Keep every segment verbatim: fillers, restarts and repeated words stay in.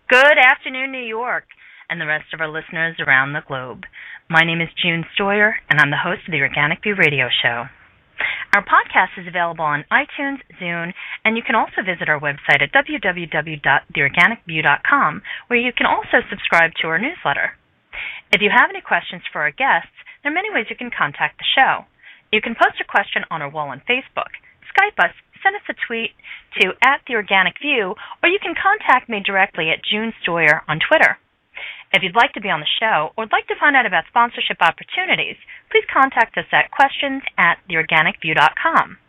Good afternoon, New York, and the rest of our listeners around the globe. My name is June Stoyer, and I'm the host of the Organic View radio show. Our podcast is available on iTunes, Zune, and you can also visit our website at w w w dot the organic view dot com, where you can also subscribe to our newsletter. If you have any questions for our guests, there are many ways you can contact the show. You can post a question on our wall on Facebook, Skype us, send us a tweet to at the Organic View, or you can contact me directly at June Stoyer on Twitter. If you'd like to be on the show or would like to find out about sponsorship opportunities, please contact us at questions at the organic view dot com.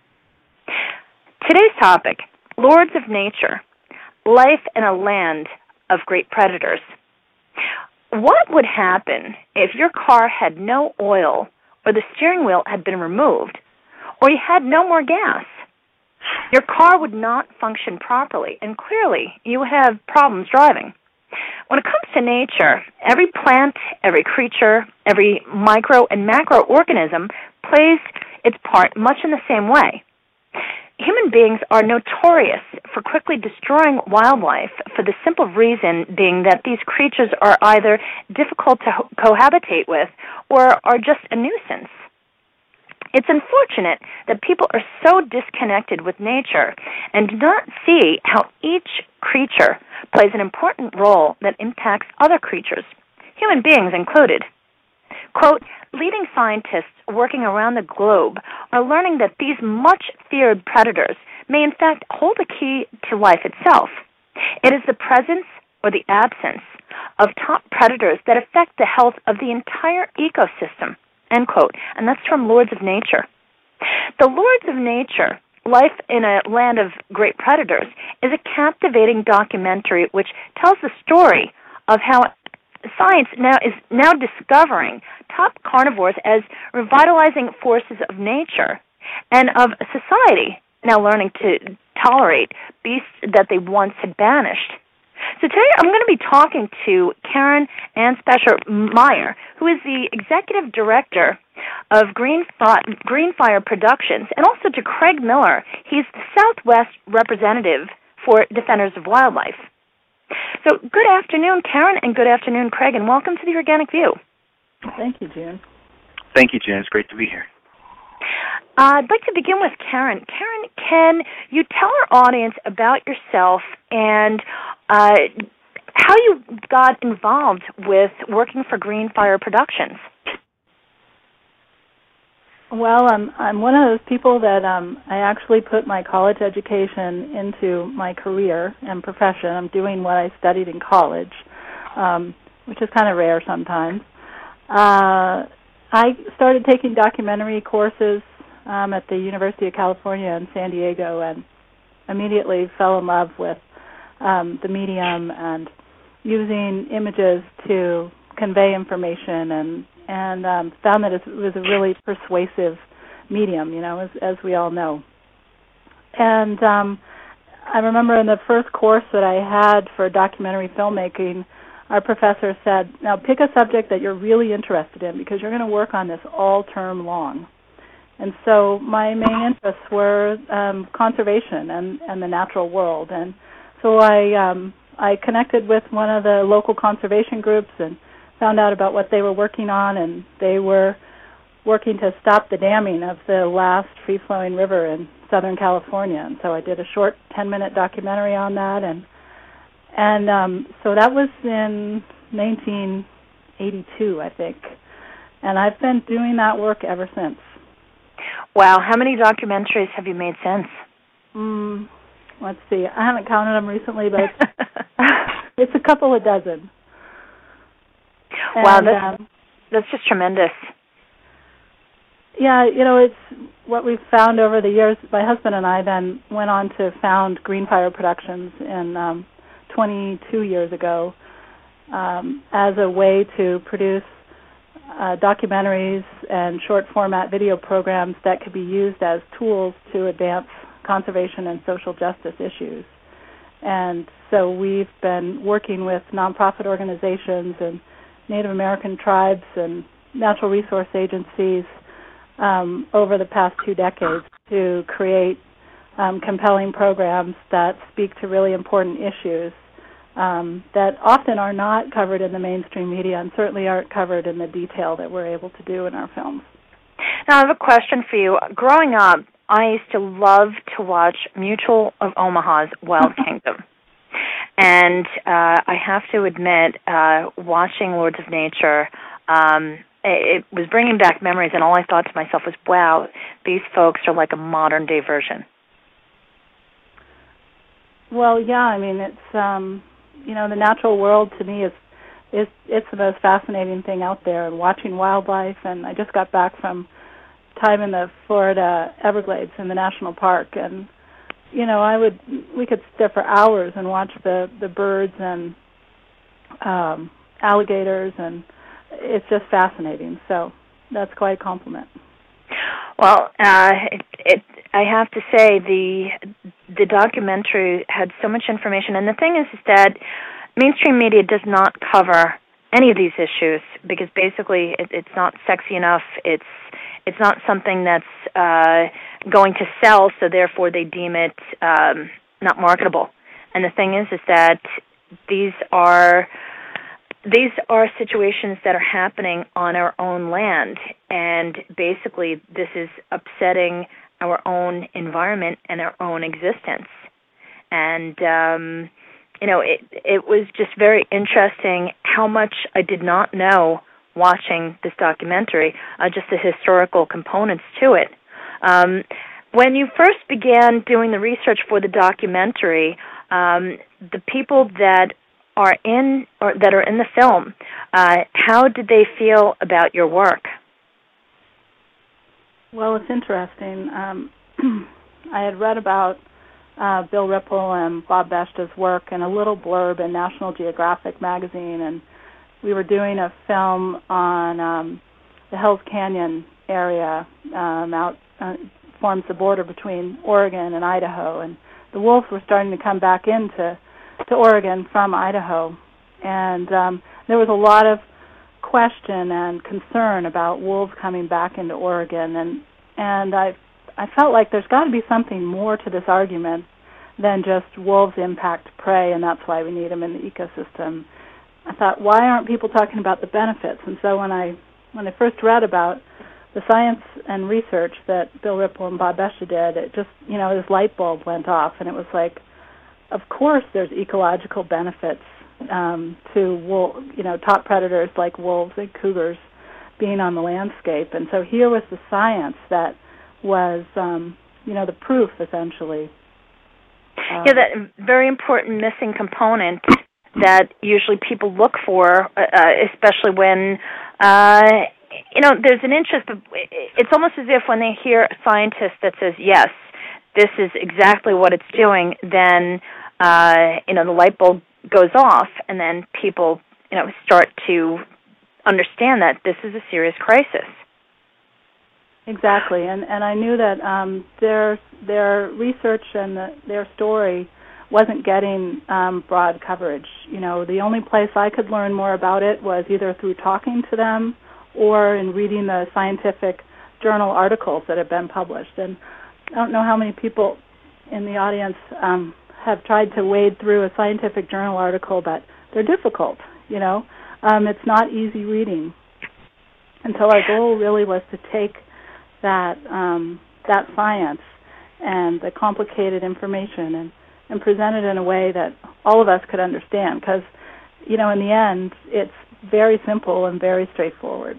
Today's topic, Lords of Nature, life in a land of great predators. What would happen if your car had no oil or the steering wheel had been removed or you had no more gas? Your car would not function properly, and clearly you would have problems driving. When it comes to nature, every plant, every creature, every micro and macro organism plays its part much in the same way. Human beings are notorious for quickly destroying wildlife for the simple reason being that these creatures are either difficult to cohabitate with or are just a nuisance. It's unfortunate that people are so disconnected with nature and do not see how each creature plays an important role that impacts other creatures, human beings included. Quote, leading scientists working around the globe are learning that these much-feared predators may in fact hold the key to life itself. It is the presence or the absence of top predators that affect the health of the entire ecosystem. End quote. And that's from Lords of Nature. The Lords of Nature, Life in a Land of Great Predators, is a captivating documentary which tells the story of how science now is now discovering top carnivores as revitalizing forces of nature and of society now learning to tolerate beasts that they once had banished. So today I'm going to be talking to Karen Anspacher-Meyer, who is the Executive Director of Green, Fi- Green Fire Productions, and also to Craig Miller. He's the Southwest Representative for Defenders of Wildlife. So good afternoon, Karen, and good afternoon, Craig, and welcome to the Organic View. Thank you, June. Thank you, June. It's great to be here. Uh, I'd like to begin with Karen. Karen, can you tell our audience about yourself and uh, how you got involved with working for Green Fire Productions? Well, I'm I'm one of those people that um, I actually put my college education into my career and profession. I'm doing what I studied in college, um, which is kind of rare sometimes. Uh, I started taking documentary courses um, at the University of California in San Diego and immediately fell in love with um, the medium and using images to convey information and and um, found that it was a really persuasive medium, you know, as, as we all know. And um, I remember in the first course that I had for documentary filmmaking, our professor said, now pick a subject that you're really interested in because you're going to work on this all term long. And so my main interests were um, conservation and, and the natural world. And so I um, I connected with one of the local conservation groups and found out about what they were working on, and they were working to stop the damming of the last free-flowing river in Southern California. And so I did a short ten-minute documentary on that, and and um, so that was in nineteen eighty-two, I think. And I've been doing that work ever since. Wow, how many documentaries have you made since? Mm, let's see. I haven't counted them recently, but it's, it's a couple of dozen. And, wow, that's, um, that's just tremendous. Yeah, you know, it's what we've found over the years. My husband and I then went on to found Green Fire Productions in um, twenty-two years ago um, as a way to produce uh, documentaries and short format video programs that could be used as tools to advance conservation and social justice issues. And so we've been working with nonprofit organizations and Native American tribes and natural resource agencies um, over the past two decades to create um, compelling programs that speak to really important issues um, that often are not covered in the mainstream media and certainly aren't covered in the detail that we're able to do in our films. Now, I have a question for you. Growing up, I used to love to watch Mutual of Omaha's Wild Kingdom. And uh, I have to admit, uh, watching Lords of Nature, um, it, it was bringing back memories, and all I thought to myself was, wow, these folks are like a modern-day version. Well, yeah, I mean, it's, um, you know, the natural world to me is, is it's the most fascinating thing out there, and watching wildlife, and I just got back from time in the Florida Everglades in the national park, and you know, I would we could sit there for hours and watch the the birds and um, alligators, and it's just fascinating. So that's quite a compliment. Well, uh, it, it, I have to say the the documentary had so much information, and the thing is, is that mainstream media does not cover any of these issues because basically it, it's not sexy enough. It's it's not something that's uh, going to sell, so therefore they deem it um, not marketable. And the thing is, is that these are these are situations that are happening on our own land, and basically this is upsetting our own environment and our own existence. And um, you know, it it was just very interesting how much I did not know watching this documentary, uh, just the historical components to it. Um, when you first began doing the research for the documentary, um, the people that are in or that are in the film, uh, how did they feel about your work? Well, it's interesting. Um, I had read about uh, Bill Ripple and Bob Beshta's work in a little blurb in National Geographic magazine, and we were doing a film on um, the Hells Canyon area, um, out uh, forms the border between Oregon and Idaho, and the wolves were starting to come back into to Oregon from Idaho, and um, there was a lot of question and concern about wolves coming back into Oregon, and and I I felt like there's got to be something more to this argument than just wolves impact prey, and that's why we need them in the ecosystem. I thought, why aren't people talking about the benefits? And so when I when I first read about the science and research that Bill Ripple and Bob Beshta did, it just, you know, this light bulb went off, and it was like, of course there's ecological benefits um, to, wolf, you know, top predators like wolves and cougars being on the landscape. And so here was the science that was, um, you know, the proof, essentially. Um, yeah, that very important missing component that usually people look for, uh, especially when, uh, you know, there's an interest. But it's almost as if when they hear a scientist that says, yes, this is exactly what it's doing, then, uh, you know, the light bulb goes off, and then people, you know, start to understand that this is a serious crisis. Exactly, and and I knew that um, their their research and the, their story wasn't getting um, broad coverage. You know, the only place I could learn more about it was either through talking to them or in reading the scientific journal articles that have been published. And I don't know how many people in the audience um, have tried to wade through a scientific journal article, but they're difficult, you know. Um, it's not easy reading. And so our goal really was to take that um, that science and the complicated information and, and present it in a way that all of us could understand, because, you know, in the end, it's very simple and very straightforward.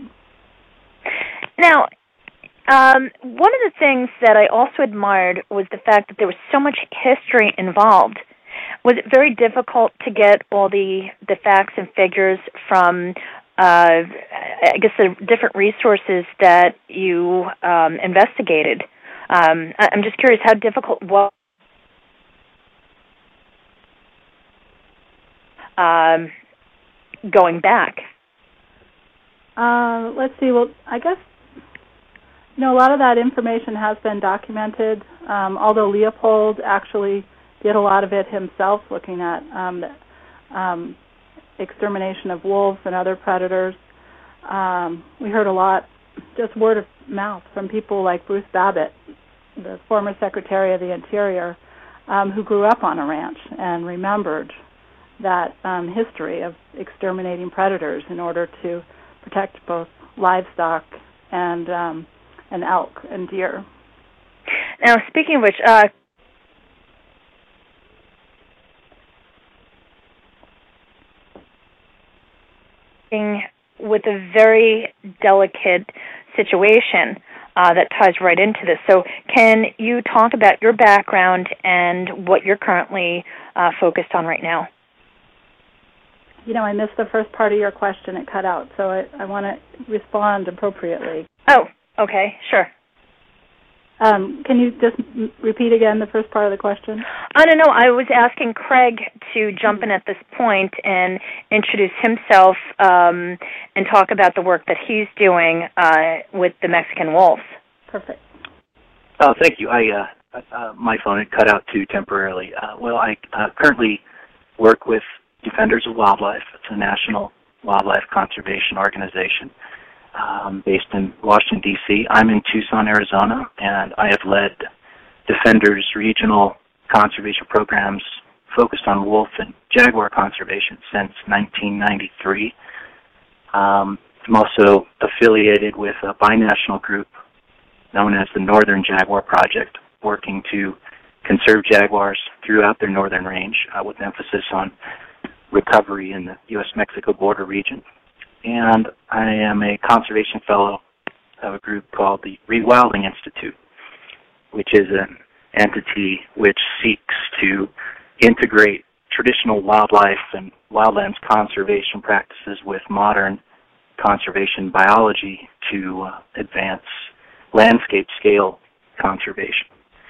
Now, um, one of the things that I also admired was the fact that there was so much history involved. Was it very difficult to get all the, the facts and figures from, uh, I guess, the different resources that you um, investigated? Um, I'm just curious, how difficult was um, going back? Uh, let's see. Well, I guess, you know, a lot of that information has been documented, um, although Leopold actually did a lot of it himself, looking at um, the um, extermination of wolves and other predators. Um, we heard a lot, just word of mouth, from people like Bruce Babbitt, the former Secretary of the Interior, um, who grew up on a ranch and remembered that um, history of exterminating predators in order to protect both livestock and um, and elk and deer. Now, speaking of which, uh, with a very delicate situation uh, that ties right into this. So can you talk about your background and what you're currently uh, focused on right now? You know, I missed the first part of your question. It cut out, so I, I want to respond appropriately. Oh, okay, sure. Um, can you just m- repeat again the first part of the question? I don't know. I was asking Craig to jump in at this point and introduce himself um, and talk about the work that he's doing uh, with the Mexican wolves. Perfect. Oh, thank you. I uh, uh, my phone had cut out too temporarily. Uh, well, I uh, currently work with Defenders of Wildlife. It's a national wildlife conservation organization um, based in Washington, D C I'm in Tucson, Arizona, and I have led Defenders regional conservation programs focused on wolf and jaguar conservation since nineteen ninety-three. Um, I'm also affiliated with a binational group known as the Northern Jaguar Project, working to conserve jaguars throughout their northern range uh, with emphasis on recovery in the U S Mexico border region. And I am a conservation fellow of a group called the Rewilding Institute, which is an entity which seeks to integrate traditional wildlife and wildlands conservation practices with modern conservation biology to uh, advance landscape scale conservation.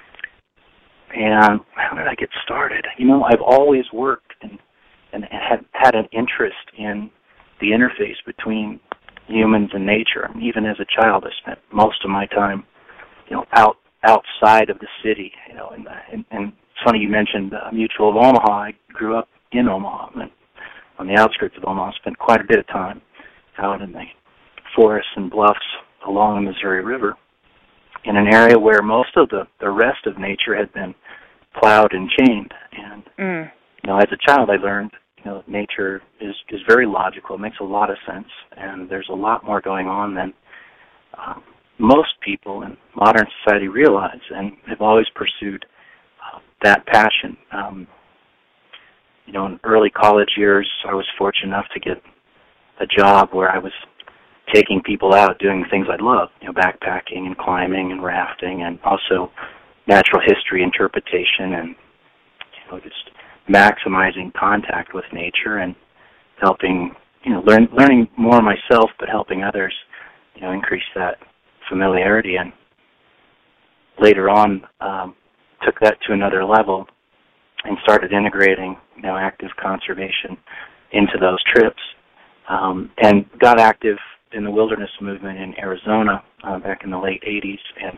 And how did I get started? You know, I've always worked and, and had had an interest in the interface between humans and nature. I mean, even as a child, I spent most of my time, you know, out outside of the city. You know, and and, and it's funny you mentioned uh, Mutual of Omaha. I grew up in Omaha, and on the outskirts of Omaha. Spent quite a bit of time out in the forests and bluffs along the Missouri River, in an area where most of the, the rest of nature had been plowed and chained. And, mm. you know, as a child I learned, you know, nature is, is very logical. It makes a lot of sense, and there's a lot more going on than uh, most people in modern society realize, and have always pursued uh, that passion. Um, you know, in early college years, I was fortunate enough to get a job where I was taking people out doing things I love, you know, backpacking and climbing and rafting, and also natural history interpretation, and, you know, just maximizing contact with nature and helping, you know, learn, learning more myself, but helping others, you know, increase that familiarity. And later on, um, took that to another level and started integrating, you know, active conservation into those trips, um, and got active in the wilderness movement in Arizona uh, back in the late eighties. And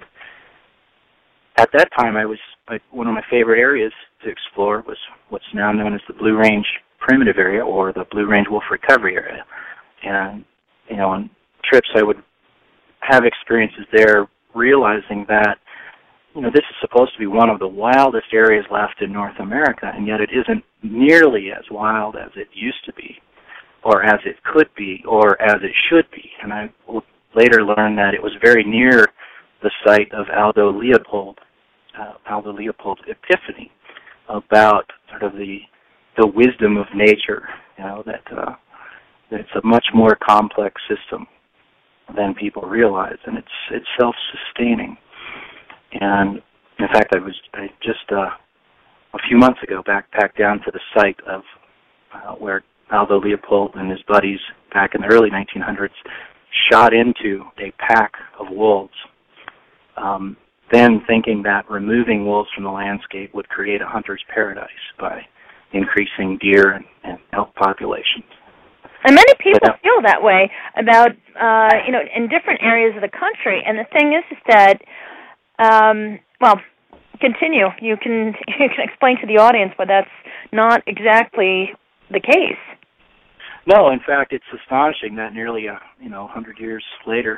at that time, I was like, one of my favorite areas to explore was what's now known as the Blue Range Primitive Area, or the Blue Range Wolf Recovery Area. And, you know, on trips I would have experiences there realizing that, you know, this is supposed to be one of the wildest areas left in North America, and yet it isn't nearly as wild as it used to be, or as it could be, or as it should be. And I later learned that it was very near the site of Aldo Leopold, uh, Aldo Leopold's epiphany about sort of the the wisdom of nature, you know, that, uh, that it's a much more complex system than people realize, and it's it's self-sustaining. And in fact, I was I just uh, a few months ago backpacked down to the site of uh, where Aldo Leopold and his buddies back in the early nineteen hundreds shot into a pack of wolves, um, then thinking that removing wolves from the landscape would create a hunter's paradise by increasing deer and, and elk populations. And many people but, uh, feel that way about, uh, you know, in different areas of the country. And the thing is, is that, um, well, continue. You can you can explain to the audience why that's not exactly the case. No, in fact, it's astonishing that nearly a you know hundred years later,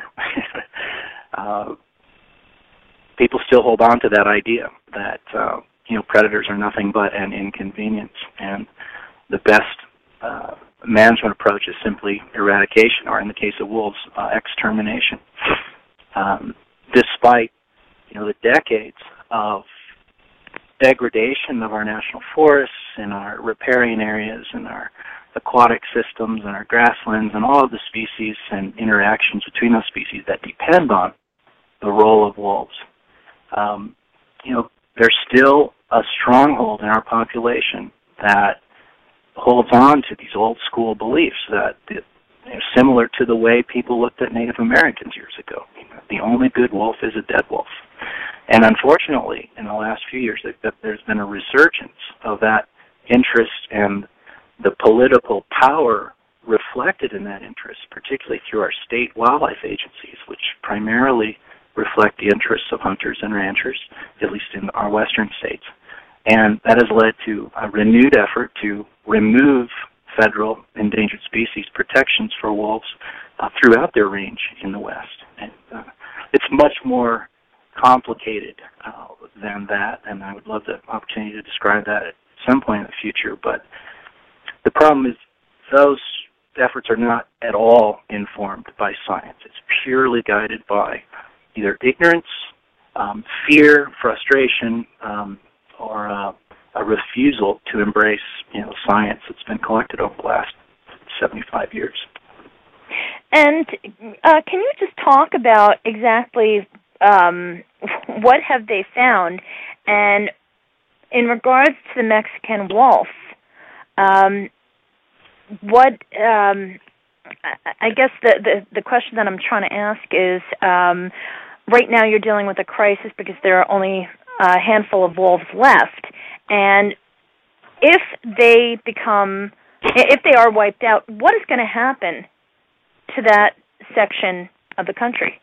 uh, people still hold on to that idea that uh, you know predators are nothing but an inconvenience. And the best uh, management approach is simply eradication, or in the case of wolves, uh, extermination. Um, despite, you know, the decades of degradation of our national forests and our riparian areas and our aquatic systems and our grasslands and all of the species and interactions between those species that depend on the role of wolves, um, you know, there's still a stronghold in our population that holds on to these old school beliefs that, you know, similar to the way people looked at Native Americans years ago. You know, the only good wolf is a dead wolf. And unfortunately, in the last few years, there's been a resurgence of that interest and the political power reflected in that interest, particularly through our state wildlife agencies, which primarily reflect the interests of hunters and ranchers, at least in our western states. And that has led to a renewed effort to remove federal endangered species protections for wolves uh, throughout their range in the West. And uh, it's much more complicated uh, than that, and I would love the opportunity to describe that at some point in the future. But the problem is those efforts are not at all informed by science. It's purely guided by either ignorance, um, fear, frustration, um, or uh, a refusal to embrace, you know, science that's been collected over the last seventy-five years. And uh, can you just talk about exactly um, what have they found? And in regards to the Mexican wolf, um, what um, I guess the, the, the question that I'm trying to ask is, um, right now you're dealing with a crisis because there are only a handful of wolves left, and if they become, if they are wiped out, what is going to happen to that section of the country?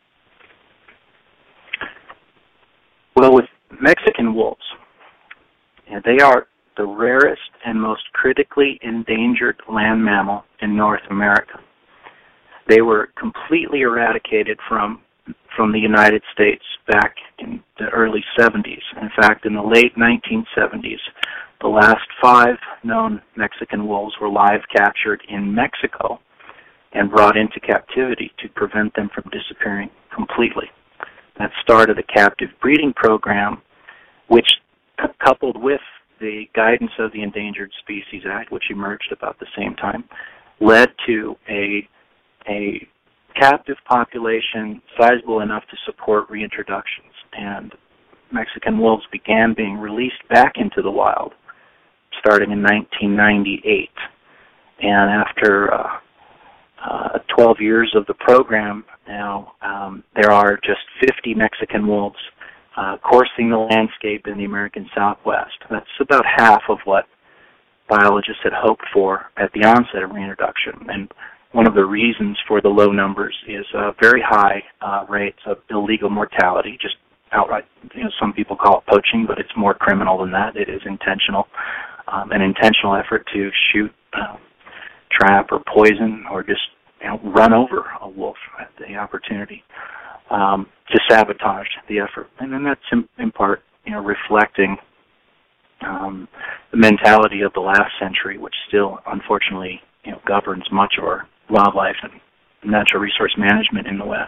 Well, with Mexican wolves, you know, they are the rarest and most critically endangered land mammal in North America. They were completely eradicated from from the United States back in the early seventies. In fact, in the late nineteen seventies, the last five known Mexican wolves were live captured in Mexico and brought into captivity to prevent them from disappearing completely. That started a captive breeding program, which, c- coupled with the guidance of the Endangered Species Act, which emerged about the same time, led to a a captive population sizable enough to support reintroductions. And Mexican wolves began being released back into the wild starting in nineteen ninety-eight. And after uh, uh, twelve years of the program now, um, there are just fifty Mexican wolves uh, coursing the landscape in the American Southwest. That's about half of what biologists had hoped for at the onset of reintroduction. And one of the reasons for the low numbers is uh, very high uh, rates of illegal mortality, just outright, you know, some people call it poaching, but it's more criminal than that. It is intentional, um, an intentional effort to shoot, uh, trap, or poison, or just, you know, run over a wolf at the opportunity, um, to sabotage the effort. And then that's in, in part, you know, reflecting um, the mentality of the last century, which still, unfortunately, you know, governs much of our wildlife and natural resource management in the West.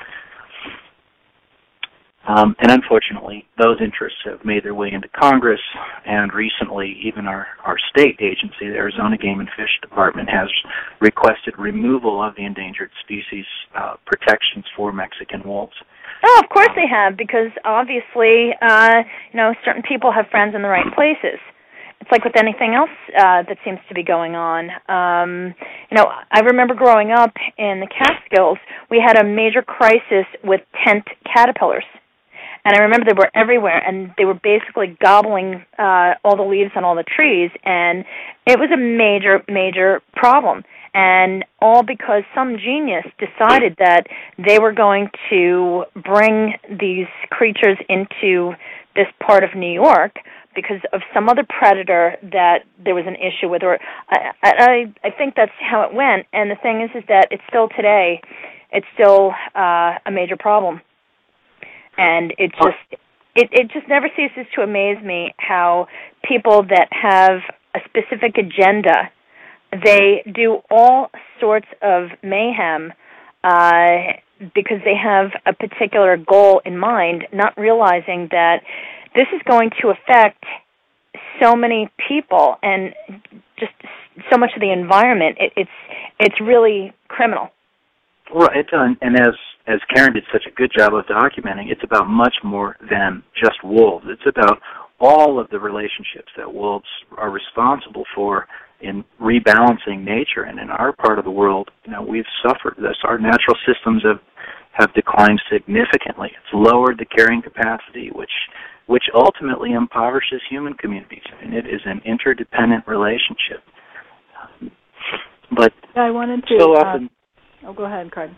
Um, and unfortunately, those interests have made their way into Congress, and recently even our, our state agency, the Arizona Game and Fish Department, has requested removal of the endangered species uh, protections for Mexican wolves. Oh, of course they have, because obviously, uh, you know, certain people have friends in the right places. It's like with anything else uh, that seems to be going on. Um, you know, I remember growing up in the Catskills, we had a major crisis with tent caterpillars. And I remember they were everywhere, and they were basically gobbling uh, all the leaves on all the trees, and it was a major, major problem. And all because some genius decided that they were going to bring these creatures into this part of New York because of some other predator that there was an issue with. Or I, I, I think that's how it went. And the thing is, is that it's still today, it's still uh, a major problem. And it just it, it just never ceases to amaze me how people that have a specific agenda. They do all sorts of mayhem uh, because they have a particular goal in mind, not realizing that this is going to affect so many people and just so much of the environment. It, it's it's really criminal. Right, and, and as as Karen did such a good job of documenting, it's about much more than just wolves. It's about all of the relationships that wolves are responsible for in rebalancing nature. And in our part of the world, you know, we've suffered this. Our natural systems have have declined significantly. It's lowered the carrying capacity, which which ultimately impoverishes human communities. And it is an interdependent relationship. Um, but I wanted to. So often. Uh, oh, go ahead, Craig.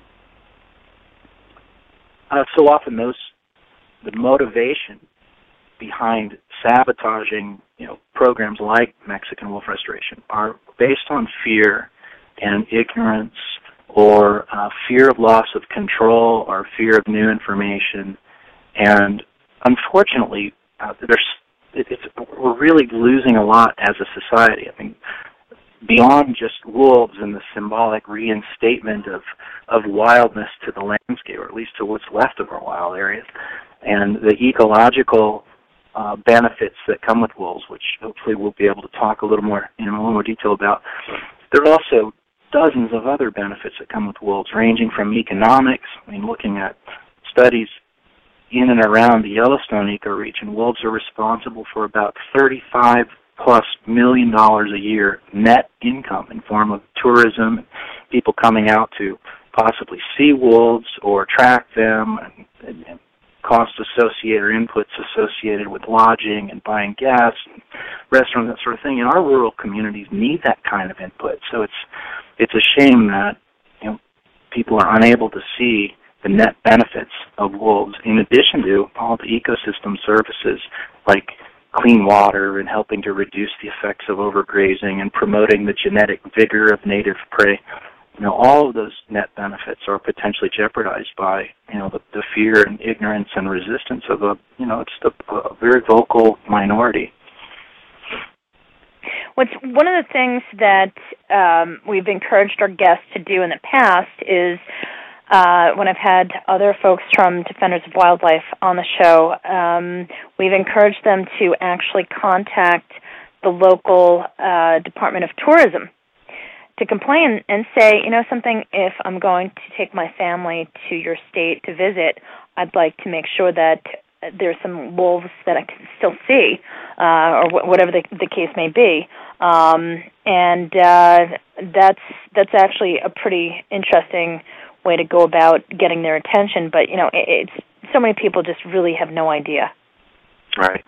Uh, so often, those the motivation behind sabotaging, you know, programs like Mexican wolf restoration are based on fear and ignorance, or uh, fear of loss of control, or fear of new information. And unfortunately, uh, there's it, it's we're really losing a lot as a society. I mean, beyond just wolves and the symbolic reinstatement of of wildness to the landscape, or at least to what's left of our wild areas, and the ecological uh, benefits that come with wolves, which hopefully we'll be able to talk a little more in a little more detail about. There are also dozens of other benefits that come with wolves, ranging from economics. I mean, looking at studies in and around the Yellowstone ecoregion, wolves are responsible for about thirty-five plus million dollars a year net income in form of tourism, people coming out to possibly see wolves or track them, and, and, and costs associated or inputs associated with lodging and buying gas, and restaurants, that sort of thing. And our rural communities need that kind of input. So it's it's a shame that, you know, people are unable to see the net benefits of wolves, in addition to all the ecosystem services like clean water and helping to reduce the effects of overgrazing and promoting the genetic vigor of native prey. You know, all of those net benefits are potentially jeopardized by, you know, the, the fear and ignorance and resistance of a, you know, it's the, a very vocal minority. What's one of the things that um, we've encouraged our guests to do in the past is Uh, when I've had other folks from Defenders of Wildlife on the show, um, we've encouraged them to actually contact the local uh, Department of Tourism to complain and say, you know something, if I'm going to take my family to your state to visit, I'd like to make sure that there's some wolves that I can still see, uh, or wh- whatever the, the case may be. Um, and uh, that's that's actually a pretty interesting way to go about getting their attention, but you know, it, it's so many people just really have no idea. Right.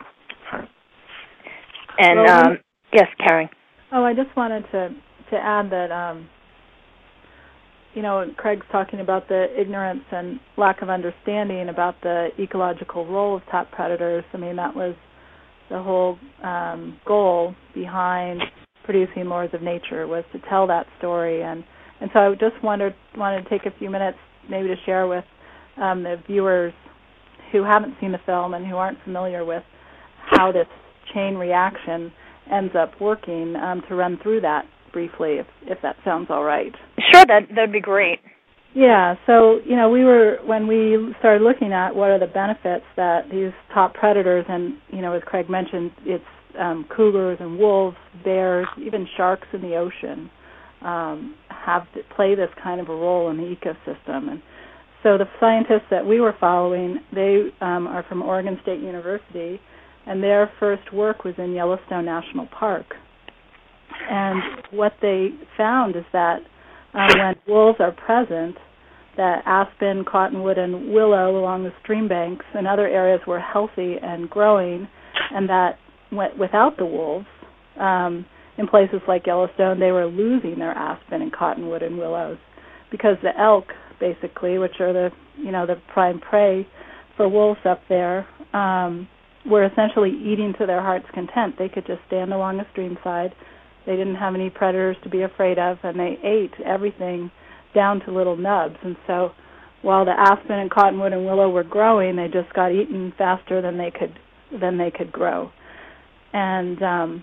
And well, um, yes, Karen. Oh, I just wanted to to add that um, you know, Craig's talking about the ignorance and lack of understanding about the ecological role of top predators. I mean, that was the whole um, goal behind producing Lords of Nature, was to tell that story. And And so I just wanted, wanted to take a few minutes maybe to share with um, the viewers who haven't seen the film and who aren't familiar with how this chain reaction ends up working, um, to run through that briefly, if, if that sounds all right. Sure, that that would be great. Yeah, so, you know, we were, when we started looking at what are the benefits that these top predators, and, you know, as Craig mentioned, it's um, cougars and wolves, bears, even sharks in the ocean, Um, have to play this kind of a role in the ecosystem. And so the scientists that we were following, they um, are from Oregon State University, and their first work was in Yellowstone National Park. And what they found is that um, when wolves are present, that aspen, cottonwood, and willow along the stream banks and other areas were healthy and growing, and that without the wolves, um, in places like Yellowstone, they were losing their aspen and cottonwood and willows because the elk, basically, which are the, you know, the prime prey for wolves up there, um, were essentially eating to their heart's content. They could just stand along a stream side. They didn't have any predators to be afraid of, and they ate everything down to little nubs. And so while the aspen and cottonwood and willow were growing, they just got eaten faster than they could than they could grow. And um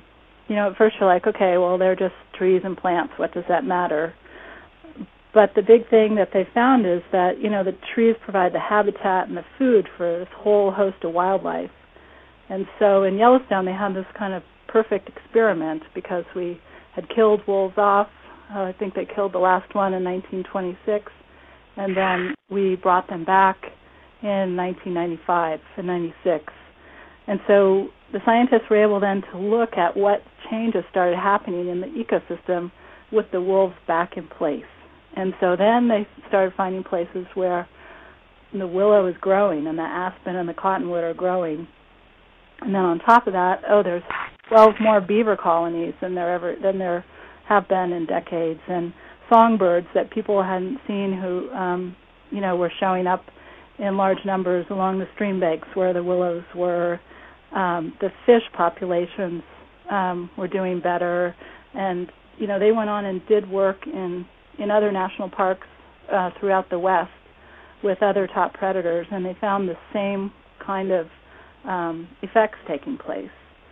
you know, at first you're like, okay, well, they're just trees and plants. What does that matter? But the big thing that they found is that, you know, the trees provide the habitat and the food for this whole host of wildlife. And so in Yellowstone, they had this kind of perfect experiment because we had killed wolves off. Uh, I think they killed the last one in nineteen twenty-six. And then we brought them back in nineteen ninety-five and ninety-six. And so the scientists were able then to look at what changes started happening in the ecosystem with the wolves back in place. And so then they started finding places where the willow is growing and the aspen and the cottonwood are growing. And then on top of that, oh, there's twelve more beaver colonies than there ever than there have been in decades, and songbirds that people hadn't seen who, um, you know, were showing up in large numbers along the stream banks where the willows were. Um, the fish populations um, were doing better, and you know they went on and did work in in other national parks uh, throughout the West with other top predators, and they found the same kind of um, effects taking place.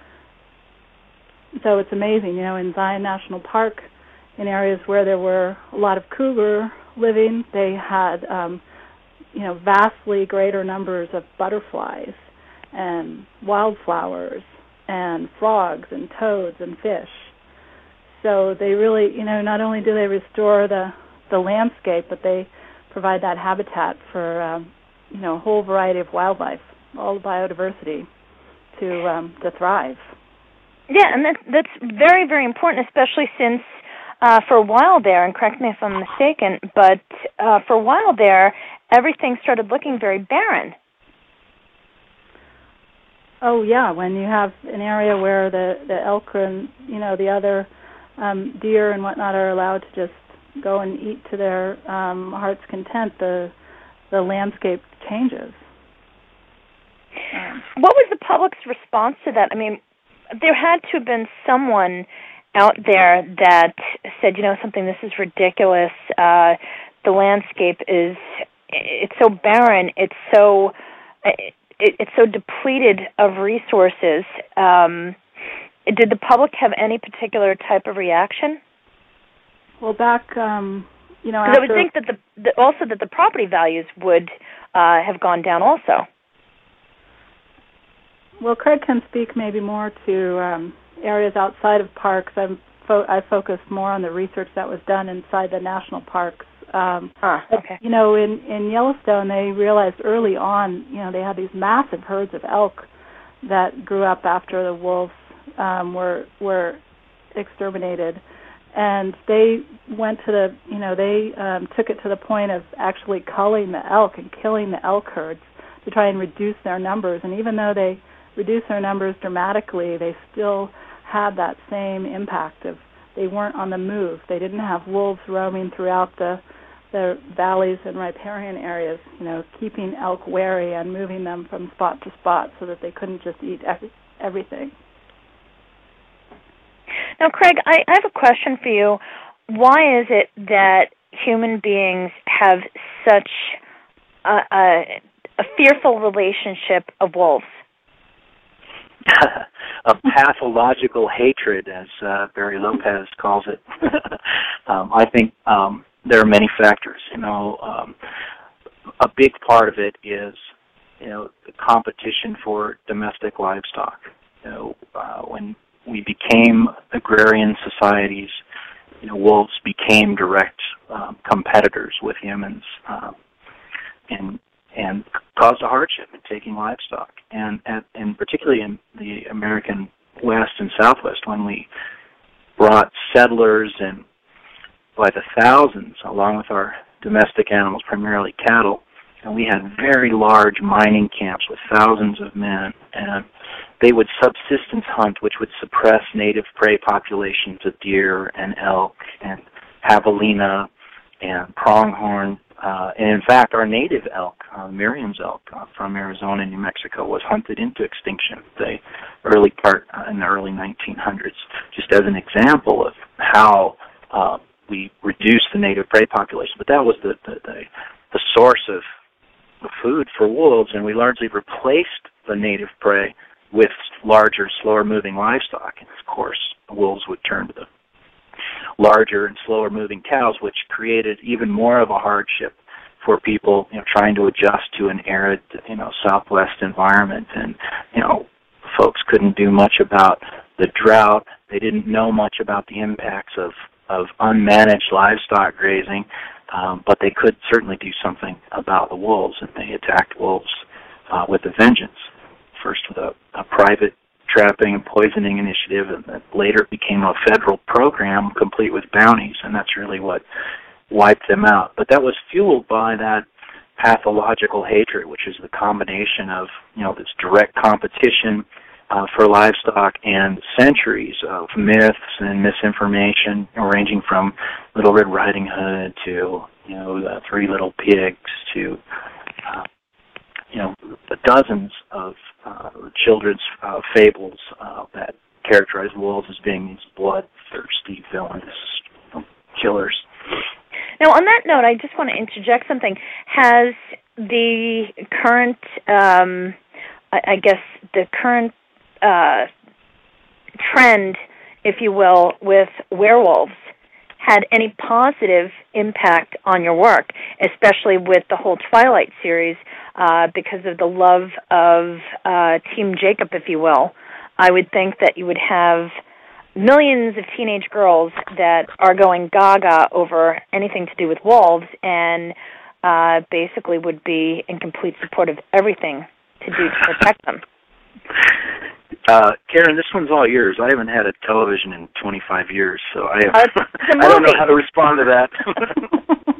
So it's amazing, you know, in Zion National Park, in areas where there were a lot of cougar living, they had, um, you know, vastly greater numbers of butterflies and wildflowers and frogs and toads and fish. So they really, you know, not only do they restore the, the landscape, but they provide that habitat for, um, you know, a whole variety of wildlife, all the biodiversity to um, to thrive. Yeah, and that's, that's very, very important, especially since uh, for a while there, and correct me if I'm mistaken, but uh, for a while there, everything started looking very barren. Oh, yeah, when you have an area where the, the elk and, you know, the other um, deer and whatnot are allowed to just go and eat to their um, heart's content, the the landscape changes. Um, what was the public's response to that? I mean, there had to have been someone out there that said, you know, something, this is ridiculous. Uh, the landscape is, it's so barren. It's so, it, it's so depleted of resources. Um, did the public have any particular type of reaction? Well, back, um, you know, because I would think that the, the also that the property values would uh, have gone down also. Well, Craig can speak maybe more to um, areas outside of parks. I'm fo- I focused more on the research that was done inside the national parks. Um, ah, okay. But, you know, in, in Yellowstone, they realized early on, you know, they had these massive herds of elk that grew up after the wolves um, were were exterminated, and they went to the, you know, they um, took it to the point of actually culling the elk and killing the elk herds to try and reduce their numbers. And even though they reduce their numbers dramatically, they still had that same impact of they weren't on the move. They didn't have wolves roaming throughout the the valleys and riparian areas, you know, keeping elk wary and moving them from spot to spot so that they couldn't just eat every, everything. Now, Craig, I, I have a question for you. Why is it that human beings have such a, a, a fearful relationship of wolves? A pathological hatred, as uh, Barry Lopez calls it. um, I think um, there are many factors. You know, um, a big part of it is, you know, the competition for domestic livestock. You know, uh, when we became agrarian societies, you know, wolves became direct um, competitors with humans, um, and and caused a hardship in taking livestock. And, and, and particularly in the American West and Southwest, when we brought settlers and by the thousands, along with our domestic animals, primarily cattle, and we had very large mining camps with thousands of men, and they would subsistence hunt, which would suppress native prey populations of deer and elk and javelina and pronghorn. Uh, and in fact, our native elk, uh, Merriam's elk uh, from Arizona and New Mexico, was hunted into extinction the early part uh, in the early nineteen hundreds, just as an example of how uh, we reduced the native prey population. But that was the the, the, the source of food for wolves, and we largely replaced the native prey with larger, slower-moving livestock. And of course, wolves would turn to the larger and slower-moving cows, which created even more of a hardship for people, you know, trying to adjust to an arid, you know, Southwest environment. And, you know, folks couldn't do much about the drought. They didn't know much about the impacts of, of unmanaged livestock grazing, um, but they could certainly do something about the wolves, and they attacked wolves uh, with a vengeance, first with a, a private trapping and poisoning initiative, and that later became a federal program complete with bounties, and that's really what wiped them out. But that was fueled by that pathological hatred, which is the combination of, you know, this direct competition uh, for livestock and centuries of myths and misinformation, you know, ranging from Little Red Riding Hood to, you know, the Three Little Pigs to, uh, you know, the dozens of uh, children's uh, fables uh, that characterize wolves as being these bloodthirsty villainous killers. Now, on that note, I just want to interject something. Has the current, um, I, I guess, the current uh, trend, if you will, with werewolves had any positive impact on your work, especially with the whole Twilight series, uh, because of the love of uh, Team Jacob, if you will? I would think that you would have millions of teenage girls that are going gaga over anything to do with wolves and uh, basically would be in complete support of everything to do to protect them. Uh, Karen, this one's all yours. I haven't had a television in twenty-five years, so I have, uh, I don't know how to respond to that.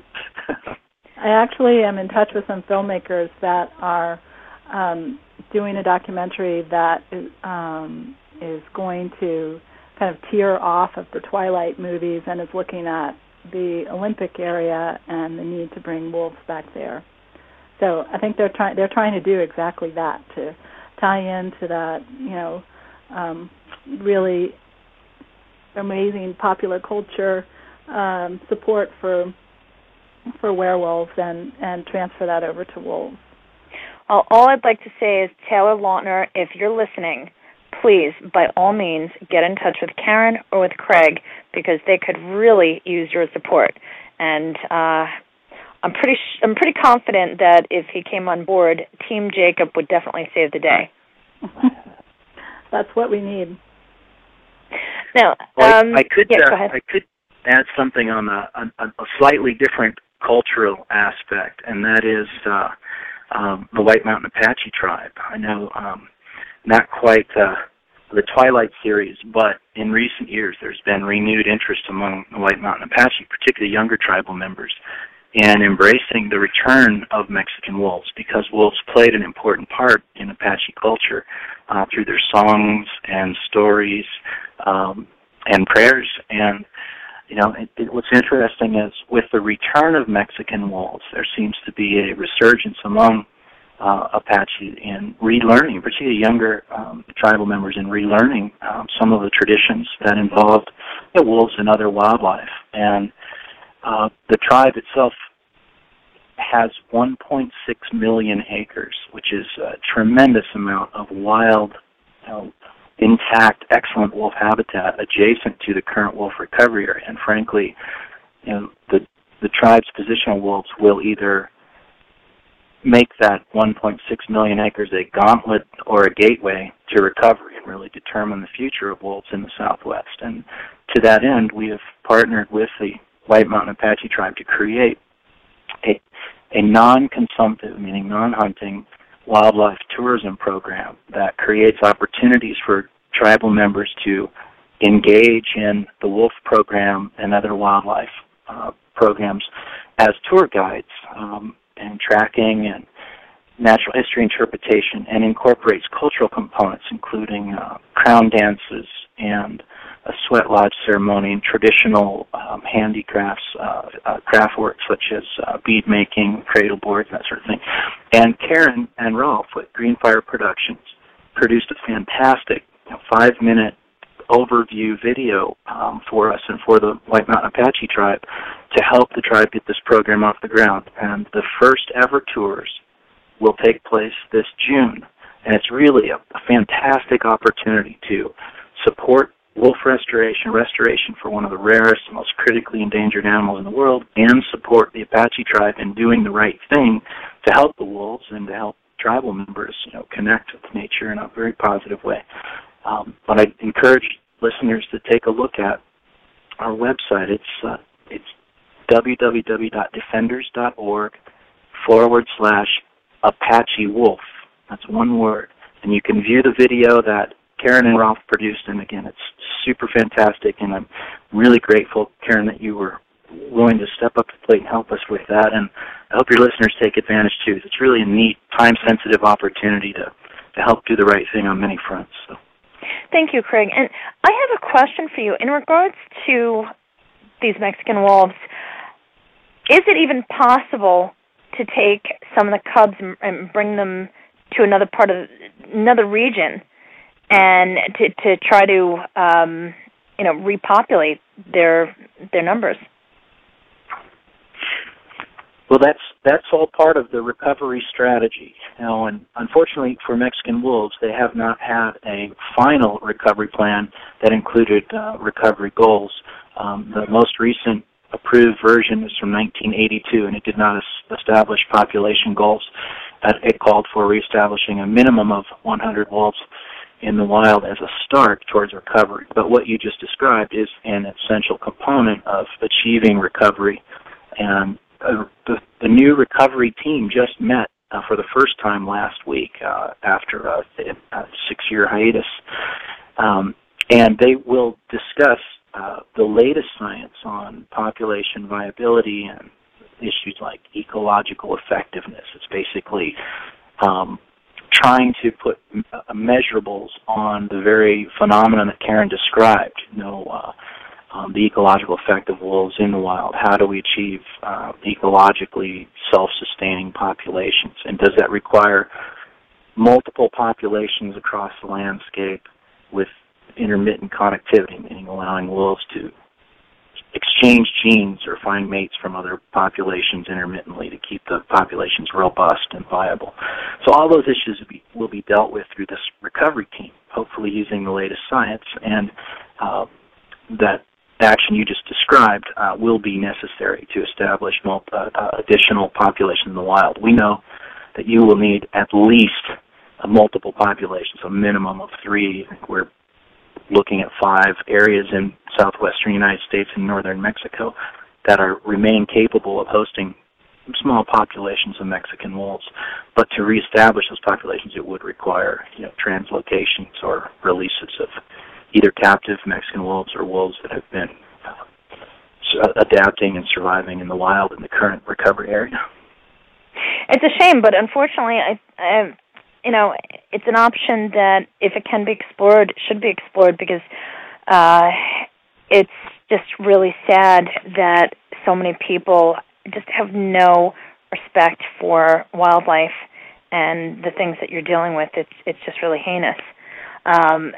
I actually am in touch with some filmmakers that are um, doing a documentary that is, um, is going to kind of tear off of the Twilight movies and is looking at the Olympic area and the need to bring wolves back there. So I think they're trying they're trying to do exactly that, to tie into that, you know, um, really amazing popular culture um, support for for werewolves and, and transfer that over to wolves. Well, all I'd like to say is, Taylor Lautner, if you're listening, please, by all means, get in touch with Karen or with Craig, because they could really use your support. And uh, I'm pretty sh- I'm pretty confident that if he came on board, Team Jacob would definitely save the day. That's what we need. Now, well, um, I, I could yeah, uh, go ahead. I could add something on a, a, a slightly different cultural aspect, and that is uh, um, the White Mountain Apache tribe. I know. Um, Not quite uh, the Twilight series, but in recent years there's been renewed interest among the White Mountain Apache, particularly younger tribal members, in embracing the return of Mexican wolves, because wolves played an important part in Apache culture uh, through their songs and stories um, and prayers. And, you know, it, it, what's interesting is with the return of Mexican wolves, there seems to be a resurgence among Uh, Apache in relearning, particularly younger um, tribal members, in relearning um, some of the traditions that involved, you know, wolves and other wildlife. And uh, the tribe itself has one point six million acres, which is a tremendous amount of wild, you know, intact, excellent wolf habitat adjacent to the current wolf recovery area. And frankly, you know, the the tribe's positional wolves will either make that one point six million acres a gauntlet or a gateway to recovery and really determine the future of wolves in the Southwest. And to that end, we have partnered with the White Mountain Apache tribe to create a, a non-consumptive, meaning non-hunting, wildlife tourism program that creates opportunities for tribal members to engage in the wolf program and other wildlife uh, programs as tour guides, um, and tracking and natural history interpretation, and incorporates cultural components, including uh, crown dances and a sweat lodge ceremony and traditional um, handicrafts, uh, uh, craft work such as uh, bead making, cradle boards, that sort of thing. And Karen and Rolf with Greenfire Productions produced a fantastic, you know, five-minute overview video um, for us and for the White Mountain Apache tribe to help the tribe get this program off the ground. And the first ever tours will take place this June And it's really a, a fantastic opportunity to support wolf restoration, restoration for one of the rarest and most critically endangered animals in the world, and support the Apache tribe in doing the right thing to help the wolves and to help tribal members, you know, connect with nature in a very positive way. Um, but I encourage listeners to take a look at our website. It's uh, it's www.defenders.org forward slash Apache Wolf. That's one word. And you can view the video that Karen and Ralph produced, and again, it's super fantastic, and I'm really grateful, Karen, that you were willing to step up to the plate and help us with that, and I hope your listeners take advantage, too. It's really a neat, time-sensitive opportunity to, to help do the right thing on many fronts. So. Thank you, Craig. And I have a question for you. In regards to these Mexican wolves, is it even possible to take some of the cubs and, and bring them to another part of another region and to to try to um, you know repopulate their their numbers? Well, that's that's all part of the recovery strategy. You know, and unfortunately for Mexican wolves, they have not had a final recovery plan that included uh, recovery goals. Um, the most recent approved version is from nineteen eighty-two, and it did not es- establish population goals. Uh, it called for reestablishing a minimum of one hundred wolves in the wild as a start towards recovery. But what you just described is an essential component of achieving recovery. And uh, the, the new recovery team just met uh, for the first time last week uh, after a, a six-year hiatus. Um, and they will discuss uh, the latest science on population viability and issues like ecological effectiveness. It's basically um, trying to put uh, measurables on the very phenomenon that Karen described, you know, uh, um, the ecological effect of wolves in the wild. How do we achieve uh, ecologically self-sustaining populations? And does that require multiple populations across the landscape with intermittent connectivity, meaning allowing wolves to exchange genes or find mates from other populations intermittently to keep the populations robust and viable? So all those issues will be, will be dealt with through this recovery team, hopefully using the latest science, and uh, that action you just described uh, will be necessary to establish multi, uh, additional populations in the wild. We know that you will need at least a multiple populations, a minimum of three. I think we're looking at five areas in southwestern United States and northern Mexico that are remain capable of hosting small populations of Mexican wolves. But to reestablish those populations, it would require, you know, translocations or releases of either captive Mexican wolves or wolves that have been uh, adapting and surviving in the wild in the current recovery area. It's a shame, but unfortunately, I, I you know, it's an option that, if it can be explored, should be explored, because uh, it's just really sad that so many people just have no respect for wildlife and the things that you're dealing with. It's it's just really heinous. Um,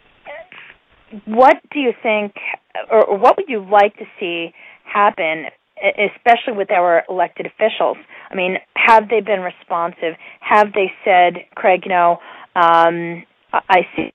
what do you think, or, or what would you like to see happen, especially with our elected officials? I mean, have they been responsive? Have they said, Craig, you know, um, I see.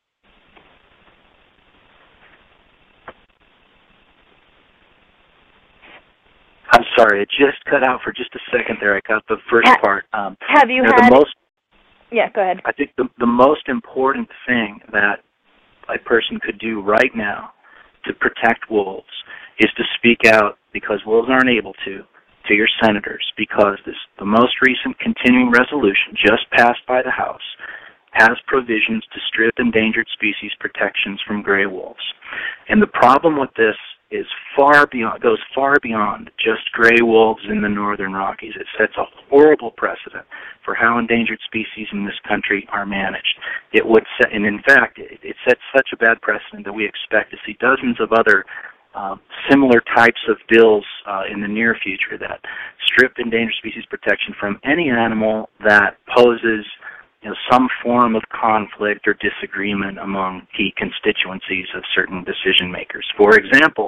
I'm sorry, it just cut out for just a second there. I got the first ha- part. Um, have you, you know, had... The most, yeah, go ahead. I think the, the most important thing that a person could do right now to protect wolves is to speak out, because wolves aren't able to, to your senators, because this the most recent continuing resolution just passed by the House has provisions to strip endangered species protections from gray wolves. And the problem with this is far beyond, goes far beyond just gray wolves in the northern Rockies. It sets a horrible precedent for how endangered species in this country are managed. It would set, and in fact, it, it sets such a bad precedent that we expect to see dozens of other Um, similar types of bills uh, in the near future that strip endangered species protection from any animal that poses, you know, some form of conflict or disagreement among key constituencies of certain decision makers. For example,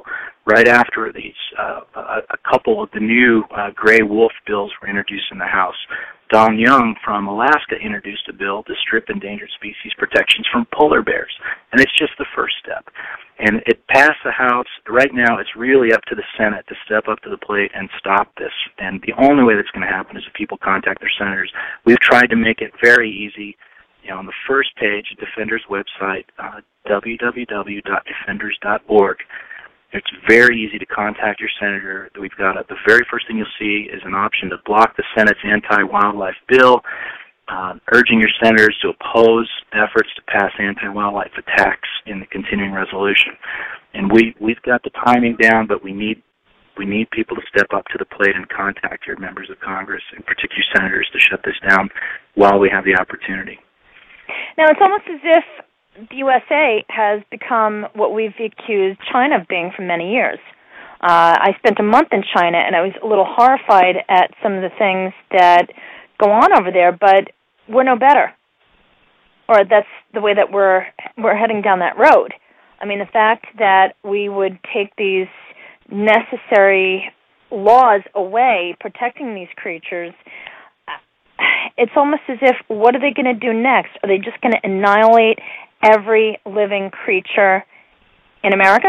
right after these, uh, a, a couple of the new uh, gray wolf bills were introduced in the House. Don Young from Alaska introduced a bill to strip endangered species protections from polar bears, and it's just the first step. And it passed the House. Right now, it's really up to the Senate to step up to the plate and stop this. And the only way that's going to happen is if people contact their senators. We've tried to make it very easy. You know, on the first page of Defender's website, uh, w w w dot defenders dot org, it's very easy to contact your senator. We've got a, the very first thing you'll see is an option to block the Senate's anti-wildlife bill, uh, urging your senators to oppose efforts to pass anti-wildlife attacks in the continuing resolution. And we, we've got the timing down, but we need we need people to step up to the plate and contact your members of Congress, in particular senators, to shut this down while we have the opportunity. Now, it's almost as if the U S A has become what we've accused China of being for many years. Uh, I spent a month in China, and I was a little horrified at some of the things that go on over there, but we're no better. Or that's the way that we're we're heading down that road. I mean, the fact that we would take these necessary laws away protecting these creatures, it's almost as if, what are they going to do next? Are they just going to annihilate every living creature in America?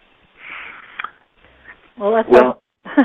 Well, that's well